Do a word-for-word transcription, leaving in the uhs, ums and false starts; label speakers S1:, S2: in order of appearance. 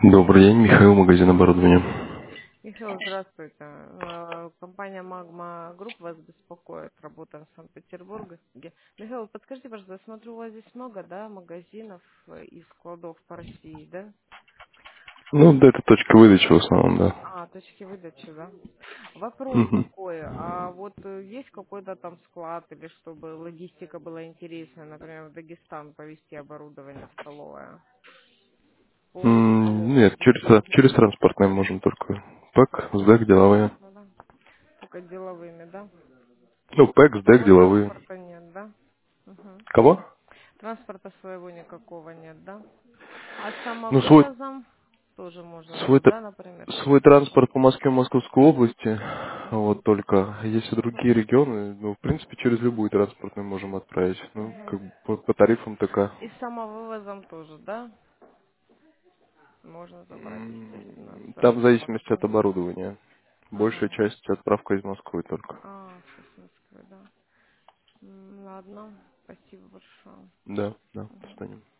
S1: Добрый день, Михаил, магазин оборудования.
S2: Михаил, здравствуйте. Э, Компания Магма Групп вас беспокоит. Работаем в Санкт-Петербурге. Михаил, подскажите, пожалуйста, я смотрю, у вас здесь много, да, магазинов э, и складов по России, да?
S1: Ну, да, это точка выдачи в основном, да.
S2: А, точки выдачи, да? Вопрос
S1: Мгм.
S2: такой, а вот э, есть какой-то там склад или чтобы логистика была интересная, например, в Дагестан повезти оборудование столовое по
S1: М,
S2: деловому
S1: Нет, через,
S2: пути?
S1: тра- через транспортное можем только. ПЭК, СДЭК, деловые.
S2: Можно, да? Только деловыми, да?
S1: Ну, ПЭК, СДЭК,
S2: Своего
S1: деловые.
S2: транспорта нет, да? Угу.
S1: Кого?
S2: Транспорта своего никакого нет, да? А с
S1: Ну, свой,
S2: самовывозом тоже можно
S1: свой,
S2: будет,
S1: тр-
S2: да, например?
S1: свой транспорт по Москве, Московской области. Вот только. Есть и другие регионы. Ну, в принципе, через любую транспортную можем отправить. Ну,
S2: Мгм.
S1: как бы по, по тарифам такая.
S2: И с самовывозом тоже, да? Можно забрать, естественно,
S1: М,
S2: с
S1: Там в зависимости от
S2: аппаратурой.
S1: оборудования. Большая
S2: Ага.
S1: часть отправка из Москвы только.
S2: А, все с Москвы, да. М, Ладно, спасибо большое.
S1: Да, да,
S2: Мгм.
S1: постанем.